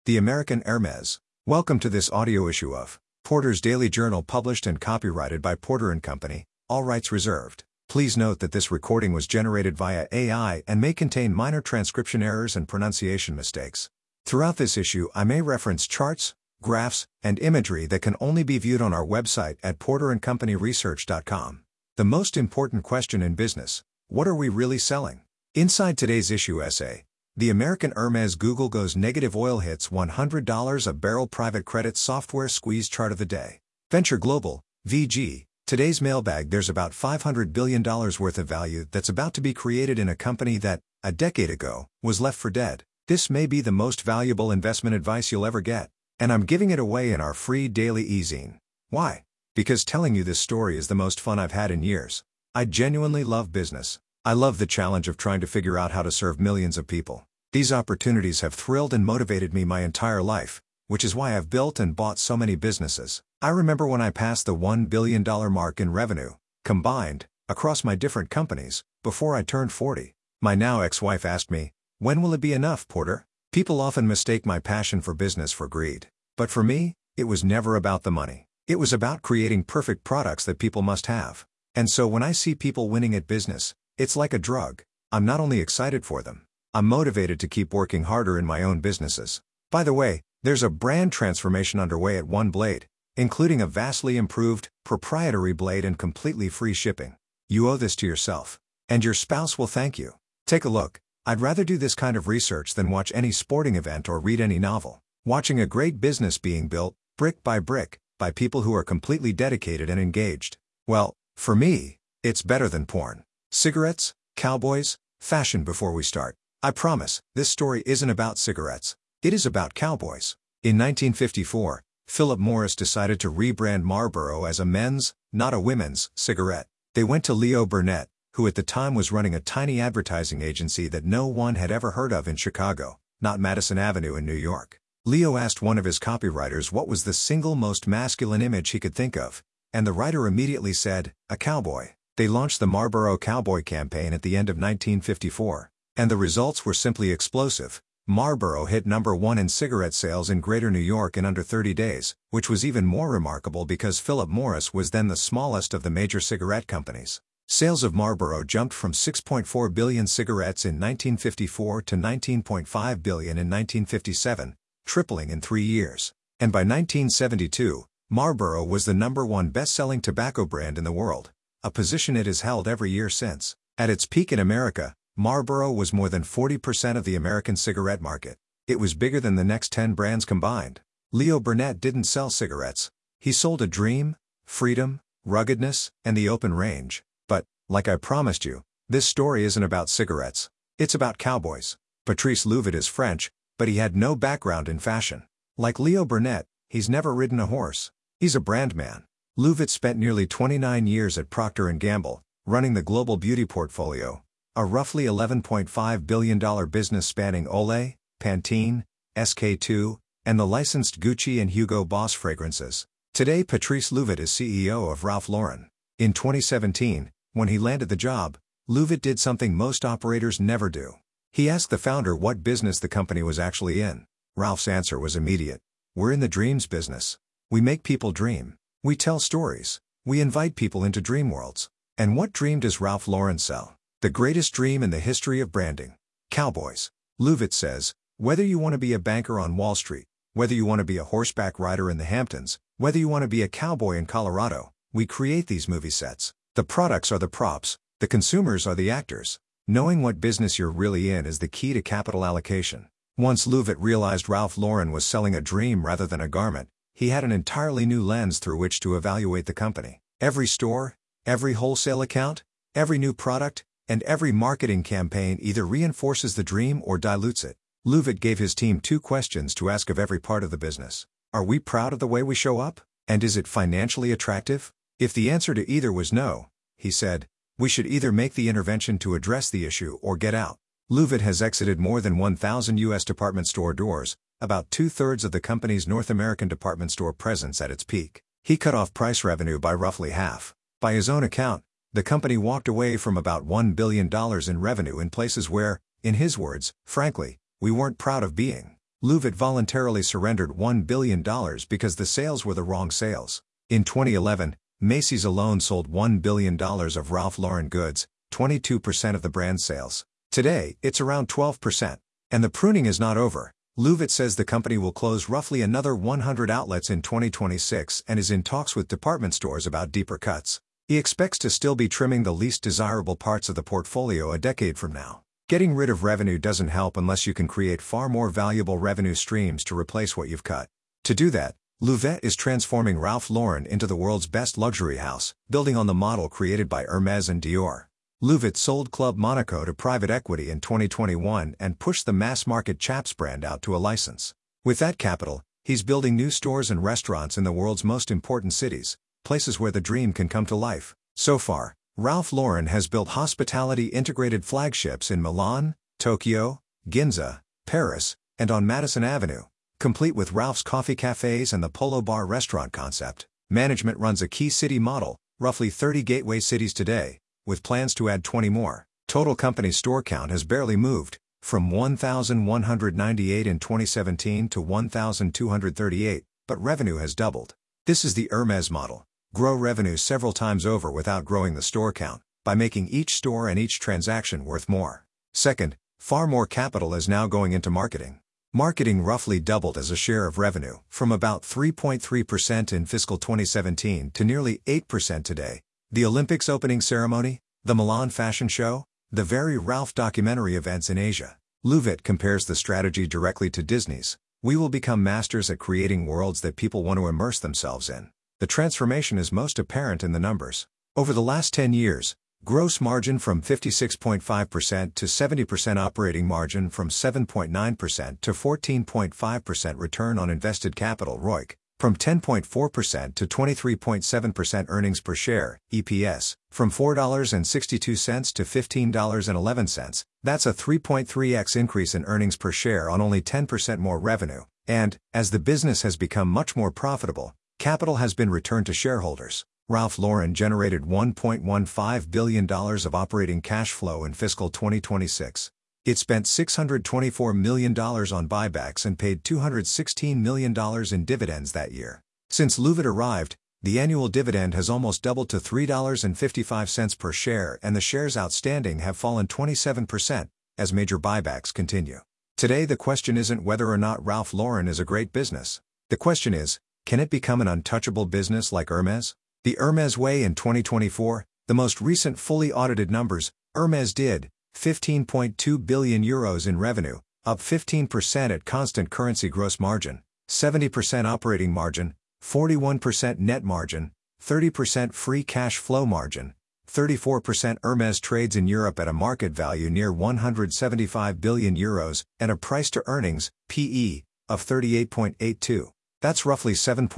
The American Hermes. Welcome to this audio issue of Porter's Daily Journal, published and copyrighted by Porter & Company, all rights reserved. Please note that this recording was generated via AI and may contain minor transcription errors and pronunciation mistakes. Throughout this issue I may reference charts, graphs, and imagery that can only be viewed on our website at porterandcompanyresearch.com. The most important question in business: what are we really selling? Inside today's issue essay, the American Hermes Google goes negative, oil hits $100 a barrel, private credit software squeeze chart of the day. Venture Global, VG, today's mailbag: there's about $500 billion worth of value that's about to be created in a company that, a decade ago, was left for dead. This may be the most valuable investment advice you'll ever get, and I'm giving it away in our free daily e-zine. Why? Because telling you this story is the most fun I've had in years. I genuinely love business. I love the challenge of trying to figure out how to serve millions of people. These opportunities have thrilled and motivated me my entire life, which is why I've built and bought so many businesses. I remember when I passed the $1 billion mark in revenue, combined, across my different companies, before I turned 40. My now ex-wife asked me, "When will it be enough, Porter?" People often mistake my passion for business for greed. But for me, it was never about the money. It was about creating perfect products that people must have. And so when I see people winning at business, it's like a drug. I'm not only excited for them, I'm motivated to keep working harder in my own businesses. By the way, there's a brand transformation underway at One Blade, including a vastly improved, proprietary blade and completely free shipping. You owe this to yourself. And your spouse will thank you. Take a look. I'd rather do this kind of research than watch any sporting event or read any novel. Watching a great business being built, brick, by people who are completely dedicated and engaged. Well, for me, it's better than porn. Cigarettes, cowboys, fashion. Before we start, I promise, this story isn't about cigarettes. It is about cowboys. In 1954, Philip Morris decided to rebrand Marlboro as a men's, not a women's, cigarette. They went to Leo Burnett, who at the time was running a tiny advertising agency that no one had ever heard of in Chicago, not Madison Avenue in New York. Leo asked one of his copywriters what was the single most masculine image he could think of, and the writer immediately said, "A cowboy." They launched the Marlboro Cowboy campaign at the end of 1954, and the results were simply explosive. Marlboro hit #1 in cigarette sales in Greater New York in under 30 days, which was even more remarkable because Philip Morris was then the smallest of the major cigarette companies. Sales of Marlboro jumped from 6.4 billion cigarettes in 1954 to 19.5 billion in 1957, tripling in 3 years. And by 1972, Marlboro was the #1 best-selling tobacco brand in the world, a position it has held every year since. At its peak in America, Marlboro was more than 40% of the American cigarette market. It was bigger than the next 10 brands combined. Leo Burnett didn't sell cigarettes. He sold a dream, freedom, ruggedness, and the open range. But, like I promised you, this story isn't about cigarettes. It's about cowboys. Patrice Louvet is French, but he had no background in fashion. Like Leo Burnett, he's never ridden a horse. He's a brand man. Louvet spent nearly 29 years at Procter & Gamble, running the global beauty portfolio, a roughly $11.5 billion business spanning Olay, Pantene, SK-II, and the licensed Gucci and Hugo Boss fragrances. Today Patrice Louvet is CEO of Ralph Lauren. In 2017, when he landed the job, Louvet did something most operators never do. He asked the founder what business the company was actually in. Ralph's answer was immediate. "We're in the dreams business. We make people dream. We tell stories. We invite people into dream worlds." And what dream does Ralph Lauren sell? The greatest dream in the history of branding. Cowboys. Louvet says, whether you want to be a banker on Wall Street, whether you want to be a horseback rider in the Hamptons, whether you want to be a cowboy in Colorado, we create these movie sets. The products are the props, the consumers are the actors. Knowing what business you're really in is the key to capital allocation. Once Louvet realized Ralph Lauren was selling a dream rather than a garment, he had an entirely new lens through which to evaluate the company. Every store, every wholesale account, every new product, and every marketing campaign either reinforces the dream or dilutes it. Louvet gave his team 2 questions to ask of every part of the business. Are we proud of the way we show up? And is it financially attractive? If the answer to either was no, he said, we should either make the intervention to address the issue or get out. Louvet has exited more than 1,000 U.S. department store doors, about 2/3 of the company's North American department store presence at its peak. He cut off price revenue by roughly half. By his own account, the company walked away from about $1 billion in revenue in places where, in his words, frankly, we weren't proud of being. Louvit voluntarily surrendered $1 billion because the sales were the wrong sales. In 2011, Macy's alone sold $1 billion of Ralph Lauren goods, 22% of the brand's sales. Today, it's around 12%. And the pruning is not over. Louvit says the company will close roughly another 100 outlets in 2026 and is in talks with department stores about deeper cuts. He expects to still be trimming the least desirable parts of the portfolio a decade from now. Getting rid of revenue doesn't help unless you can create far more valuable revenue streams to replace what you've cut. To do that, Louvit is transforming Ralph Lauren into the world's best luxury house, building on the model created by Hermès and Dior. Louvit sold Club Monaco to private equity in 2021 and pushed the mass-market Chaps brand out to a license. With that capital, he's building new stores and restaurants in the world's most important cities, places where the dream can come to life. So far, Ralph Lauren has built hospitality-integrated flagships in Milan, Tokyo, Ginza, Paris, and on Madison Avenue, complete with Ralph's coffee cafes and the Polo Bar restaurant concept. Management runs a key city model, roughly 30 gateway cities today, with plans to add 20 more. Total company store count has barely moved, from 1,198 in 2017 to 1,238, but revenue has doubled. This is the Hermès model. Grow revenue several times over without growing the store count, by making each store and each transaction worth more. Second, far more capital is now going into marketing. Marketing roughly doubled as a share of revenue, from about 3.3% in fiscal 2017 to nearly 8% today. The Olympics opening ceremony, the Milan fashion show, the very Ralph documentary events in Asia. Louvit compares the strategy directly to Disney's. We will become masters at creating worlds that people want to immerse themselves in. The transformation is most apparent in the numbers. Over the last 10 years, gross margin from 56.5% to 70%, operating margin from 7.9% to 14.5%, return on invested capital (ROIC) from 10.4% to 23.7%, earnings per share (EPS) from $4.62 to $15.11. That's a 3.3x increase in earnings per share on only 10% more revenue. And, as the business has become much more profitable, capital has been returned to shareholders. Ralph Lauren generated $1.15 billion of operating cash flow in fiscal 2026. It spent $624 million on buybacks and paid $216 million in dividends that year. Since Louvit arrived, the annual dividend has almost doubled to $3.55 per share, and the shares outstanding have fallen 27%, as major buybacks continue. Today the question isn't whether or not Ralph Lauren is a great business. The question is, can it become an untouchable business like Hermès? The Hermès way in 2024, the most recent fully audited numbers, Hermès did €15.2 billion in revenue, up 15% at constant currency gross margin, 70% operating margin, 41% net margin, 30% free cash flow margin, 34%. Hermès trades in Europe at a market value near €175 billion and a price-to-earnings (PE) of 38.82. That's roughly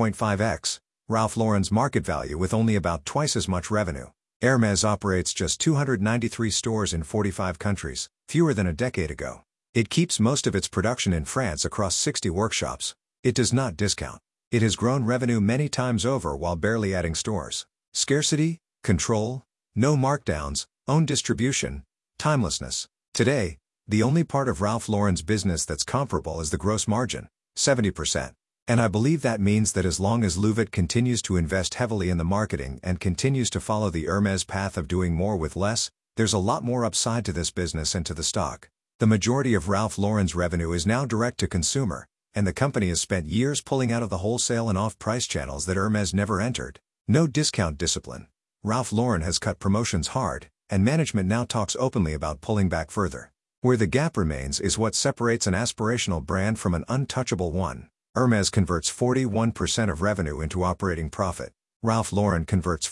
7.5x Ralph Lauren's market value with only about twice as much revenue. Hermès operates just 293 stores in 45 countries, fewer than a decade ago. It keeps most of its production in France across 60 workshops. It does not discount. It has grown revenue many times over while barely adding stores. Scarcity, control, no markdowns, own distribution, timelessness. Today, the only part of Ralph Lauren's business that's comparable is the gross margin, 70%. And I believe that means that as long as Louvit continues to invest heavily in the marketing and continues to follow the Hermès path of doing more with less, there's a lot more upside to this business and to the stock. The majority of Ralph Lauren's revenue is now direct to consumer, and the company has spent years pulling out of the wholesale and off-price channels that Hermès never entered. No discount discipline. Ralph Lauren has cut promotions hard, and management now talks openly about pulling back further. Where the gap remains is what separates an aspirational brand from an untouchable one. Hermès converts 41% of revenue into operating profit. Ralph Lauren converts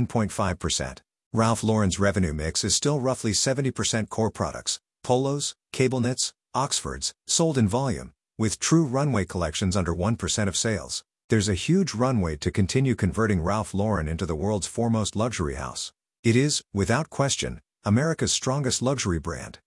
14.5%. Ralph Lauren's revenue mix is still roughly 70% core products, polos, cable knits, Oxfords, sold in volume, with true runway collections under 1% of sales. There's a huge runway to continue converting Ralph Lauren into the world's foremost luxury house. It is, without question, America's strongest luxury brand.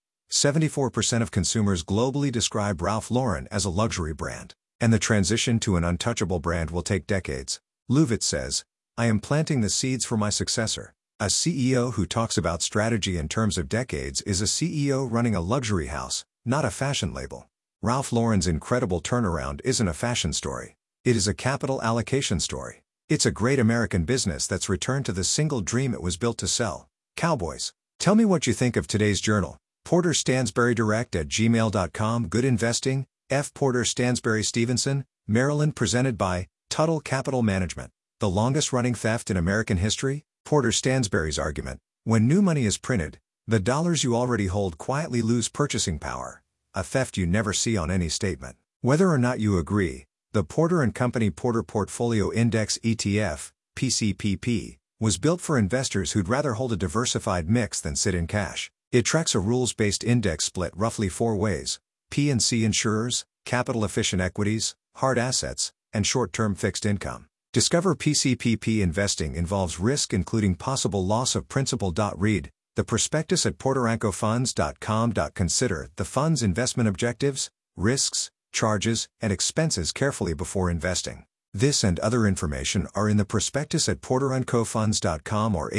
74% of consumers globally describe Ralph Lauren as a luxury brand. And the transition to an untouchable brand will take decades. Louvit says, "I am planting the seeds for my successor." A CEO who talks about strategy in terms of decades is a CEO running a luxury house, not a fashion label. Ralph Lauren's incredible turnaround isn't a fashion story. It is a capital allocation story. It's a great American business that's returned to the single dream it was built to sell: cowboys. Tell me what you think of today's journal. Porter Stansberry direct@gmail.com. Good investing, F. Porter Stansberry Stevenson, Maryland. Presented by Tuttle Capital Management. The longest-running theft in American history? Porter Stansberry's argument: when new money is printed, the dollars you already hold quietly lose purchasing power. A theft you never see on any statement. Whether or not you agree, the Porter & Company Porter Portfolio Index ETF, PCPP, was built for investors who'd rather hold a diversified mix than sit in cash. It tracks a rules-based index split roughly 4 ways: P&C insurers, capital-efficient equities, hard assets, and short-term fixed income. Discover PCPP investing involves risk including possible loss of principal. Read the prospectus at porterancofunds.com. Consider the fund's investment objectives, risks, charges, and expenses carefully before investing. This and other information are in the prospectus at porterancofunds.com or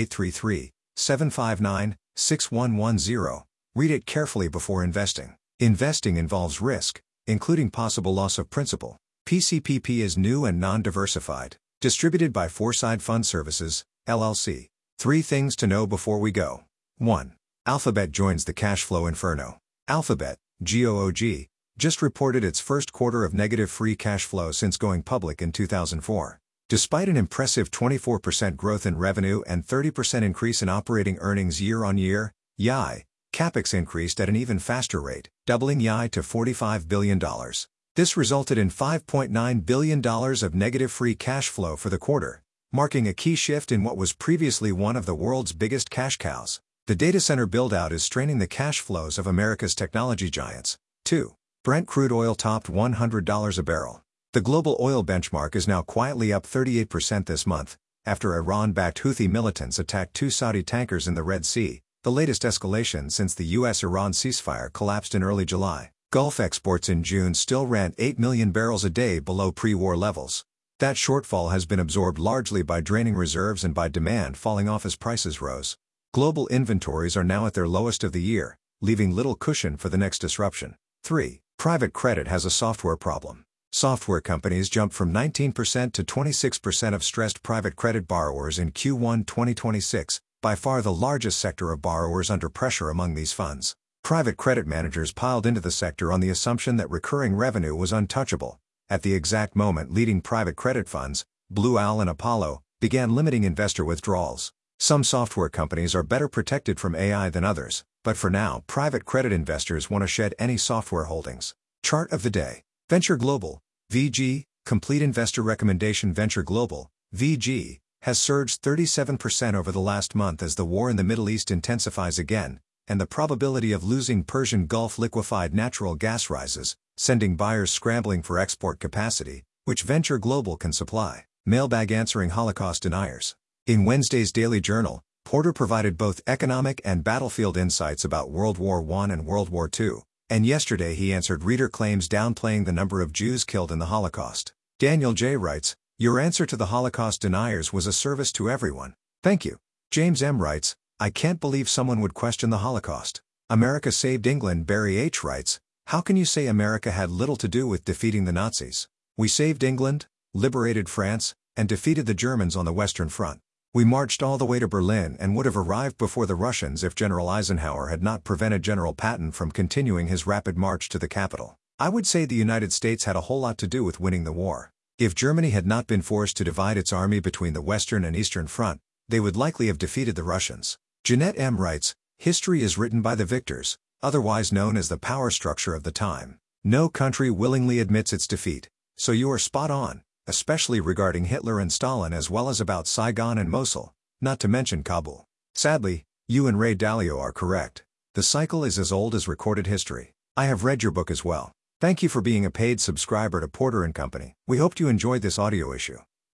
833-759-6110. Read it carefully before investing. Investing involves risk, including possible loss of principal. PCPP is new and non-diversified. Distributed by Foreside Fund Services, LLC. 3 things to know before we go. 1. Alphabet joins the cash flow inferno. Alphabet, GOOG, just reported its first quarter of negative free cash flow since going public in 2004. Despite an impressive 24% growth in revenue and 30% increase in operating earnings year-on-year, YI, CapEx increased at an even faster rate, doubling YI to $45 billion. This resulted in $5.9 billion of negative free cash flow for the quarter, marking a key shift in what was previously one of the world's biggest cash cows. The data center build-out is straining the cash flows of America's technology giants. 2. Brent crude oil topped $100 a barrel. The global oil benchmark is now quietly up 38% this month, after Iran-backed Houthi militants attacked 2 Saudi tankers in the Red Sea, the latest escalation since the U.S.-Iran ceasefire collapsed in early July. Gulf exports in June still ran 8 million barrels a day below pre-war levels. That shortfall has been absorbed largely by draining reserves and by demand falling off as prices rose. Global inventories are now at their lowest of the year, leaving little cushion for the next disruption. 3. Private credit has a software problem. Software companies jumped from 19% to 26% of stressed private credit borrowers in Q1 2026, by far the largest sector of borrowers under pressure among these funds. Private credit managers piled into the sector on the assumption that recurring revenue was untouchable. At the exact moment leading private credit funds, Blue Owl and Apollo, began limiting investor withdrawals. Some software companies are better protected from AI than others, but for now private credit investors want to shed any software holdings. Chart of the day. Venture Global, VG, Complete Investor Recommendation. Venture Global, VG, has surged 37% over the last month as the war in the Middle East intensifies again, and the probability of losing Persian Gulf liquefied natural gas rises, sending buyers scrambling for export capacity, which Venture Global can supply. Mailbag answering Holocaust deniers. In Wednesday's Daily Journal, Porter provided both economic and battlefield insights about World War I and World War II, and yesterday he answered reader claims downplaying the number of Jews killed in the Holocaust. Daniel J. writes, "Your answer to the Holocaust deniers was a service to everyone. Thank you." James M. writes, "I can't believe someone would question the Holocaust. America saved England." Barry H. writes, "How can you say America had little to do with defeating the Nazis? We saved England, liberated France, and defeated the Germans on the Western Front. We marched all the way to Berlin and would have arrived before the Russians if General Eisenhower had not prevented General Patton from continuing his rapid march to the capital. I would say the United States had a whole lot to do with winning the war. If Germany had not been forced to divide its army between the Western and Eastern Front, they would likely have defeated the Russians." Jeanette M. writes, "History is written by the victors, otherwise known as the power structure of the time. No country willingly admits its defeat, so you are spot on, especially regarding Hitler and Stalin as well as about Saigon and Mosul, not to mention Kabul. Sadly, you and Ray Dalio are correct. The cycle is as old as recorded history. I have read your book as well. Thank you for being a paid subscriber to Porter & Company. We hoped you enjoyed this audio issue.